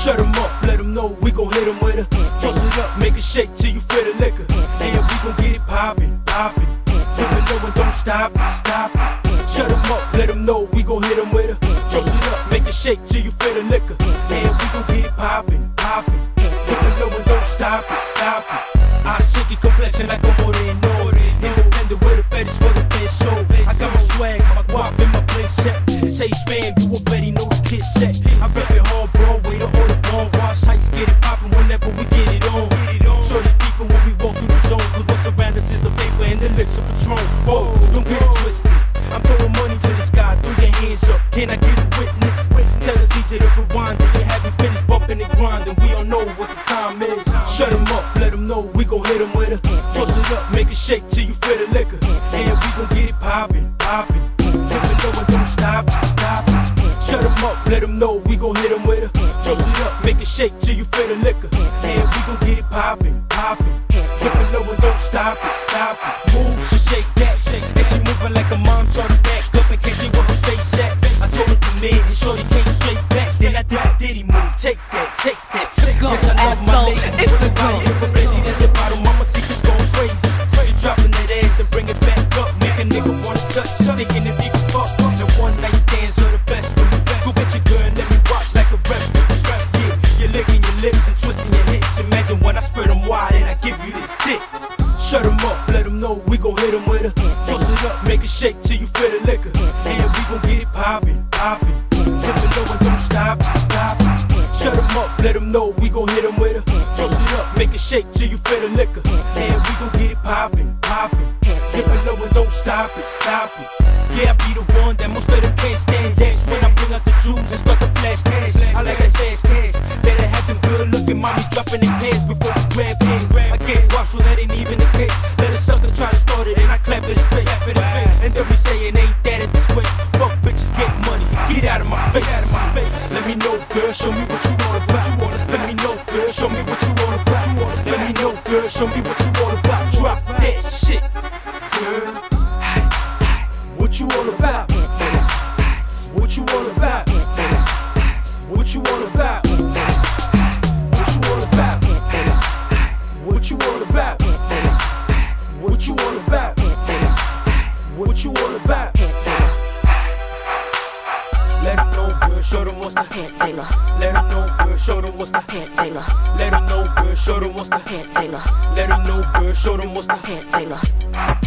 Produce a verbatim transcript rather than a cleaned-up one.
Shut them up, let them know we gon' hit them with her. Toss it up, make it shake till you feel the liquor. And we gon' get it poppin', poppin'. Hit it low and don't stop it, stop it. Shut them up, let them know we gon' hit them with her. Toss it up, make it shake till you feel the liquor. And we gon' get it poppin', poppin'. Hit it low and don't stop it, stop it. Eyes shaky, complexion like a moreno. Independent with a fetish for the best soul. I got my swag, my guap in my place check. It's H-Fam, you already know the kid set. I rep it hard, Broadway to all the ball. Watch heights, get it poppin' whenever we get it on. Shorty speaking when we walk through the zone. Cause what's around us is the paper and the licks of Patron. Whoa, don't get it twisted. I'm throwing money to the sky, throw your hands up. Can I get a witness? Tell the D J to rewind it. They haven't finished bumping and grinding. We don't know what the time is. Shut them up, let them know we gon' hit them with her. Toss it up, make it shake till you feel the liquor. And we gon' get it poppin', poppin'. Hit it low and don't stop it, stop it. Shut them up, let them know we gon' hit them with her. Toss it up, make it shake till you feel the liquor. And we gon' get it poppin', poppin'. Hit it low and don't stop it, stop it. Move, she shake that, shake. And she moving like a mom taught her back up in case she where her face at. I told her come in and shorty came straight back. Then I did a diddy move, take that, take that. Yes, I love my lady. It's a go. If a crazy at the bottom, mama secrets going crazy. You dropping that ass and bring it back up. Make a nigga wanna touch, thinking if you can fuck. And one night stands are the best for the best. Go get your girl and let me watch like a ref. Yeah, you're licking your lips and twisting your hips. Imagine when I spread them wide and I give you this dick. Shut them up, let them know we gon' hit them with her. Toss it up, make it shake till you feel the liquor. And we gon' get it poppin', poppin'. Hit it low and don't stop it, stop it. Shut them up, let them know we gon' hit them with her. Toss it up, make it shake till you feel the liquor. And we gon' get it poppin', poppin'. Hit it low and don't stop it, stop it. Yeah, I be the one that most of them can't stand. That's when I bring out the jewels and start to flash cash. I like that fast cash. Better have them good looking mommies dropping their pants before we grab hands. I get guap, so that ain't even the case. Let a sucker try to start it and I clap at his face. And then we saying ain't that a disgrace. Fuck bitches, get money, get out of my face. Out of my face. Let me know, girl, show me what you wanna put. You wanna. Let me know, girl, show me what you wanna put. You wanna. Let me know, girl, show me what you wanna put. Drop that shit, girl. What you all about? What you all about? What you all about? What you all about? What you all about? What you all about? What you all about? Let them know, girl, show them what's the headbanger. Let them know, girl, show them what's the headbanger. Let them know, girl, show them what's the headbanger. Let them know, girl, show them what's the headbanger.